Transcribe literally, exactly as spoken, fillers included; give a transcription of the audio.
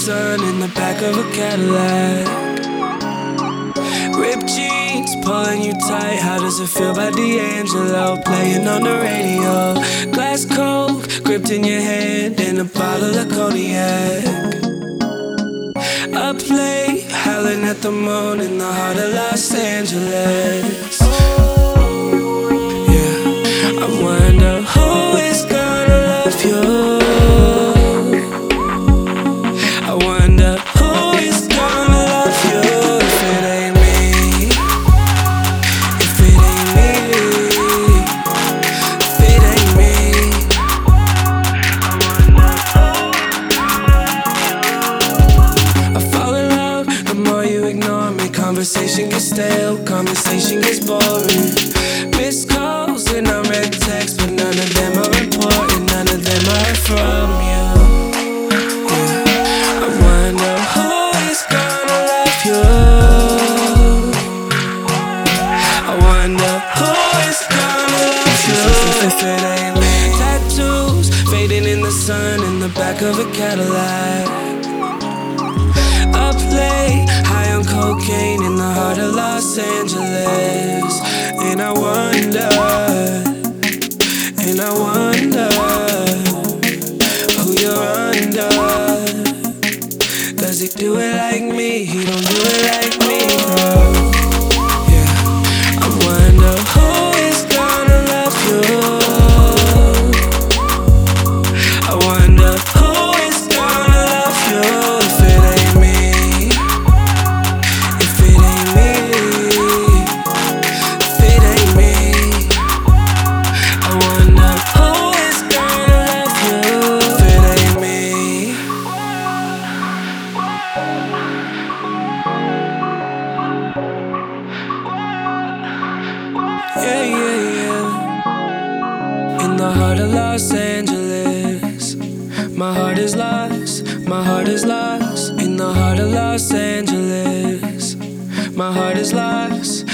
sun in the back of a Cadillac. Ripped jeans, pulling you tight. How does it feel by D'Angelo? Playing on the radio. Glass Coke, gripped in your hand, and a bottle of cognac. Up late, howling at the moon in the heart of Los Angeles. Yeah, I wonder who is gonna love you. I wonder who is gonna love you if it ain't me. If it ain't me. If it ain't me. I fall in love the more you ignore me. Conversation gets stale, conversation gets boring. Missed calls and unread texts, but none of them are important. None of them are from you. If it ain't me. Tattoos fading in the sun in the back of a Cadillac. Up late, high on cocaine in the heart of Los Angeles. And I wonder, and I wonder who you're under. Does he do it like me? He don't do it like me, no. Yeah, I wonder who is gonna love you. Yeah, yeah, yeah. In the heart of Los Angeles, my heart is lost, my heart is lost. In the heart of Los Angeles, my heart is lost.